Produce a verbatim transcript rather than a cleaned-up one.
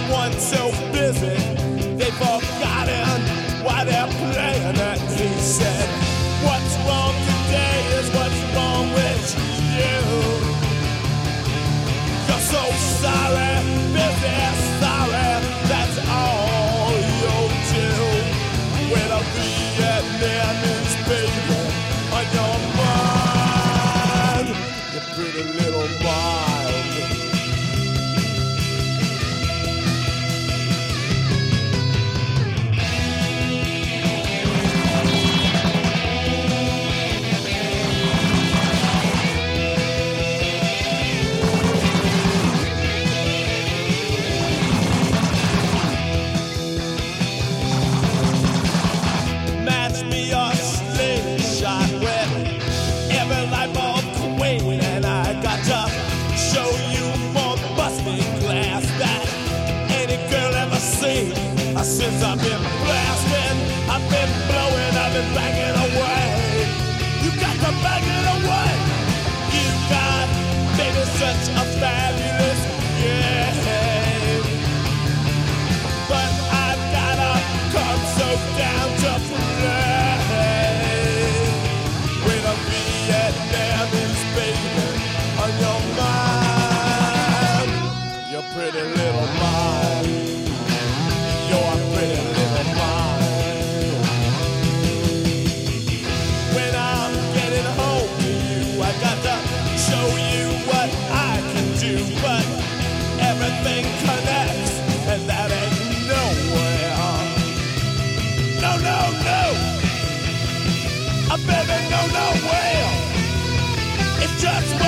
Everyone's so busy, they've forgotten why they're playing it. He said, what's wrong today is what's wrong with you. You're so sorry, busy, sorry, that's all you'll do. With a Vietnamese baby on your mind, you pretty little mind. Since I've been blasting, I've been blowing, I've been banging away. You got to bang it away. You got maybe such a fabulous game, but I've gotta come so down to play with a Vietnamese baby on your mind. Your pretty little mind. You're a pretty little mind. When I'm getting home to you, I got to show you what I can do. But everything connects, and that ain't nowhere. No, no, no. A baby, no, nowhere. It's just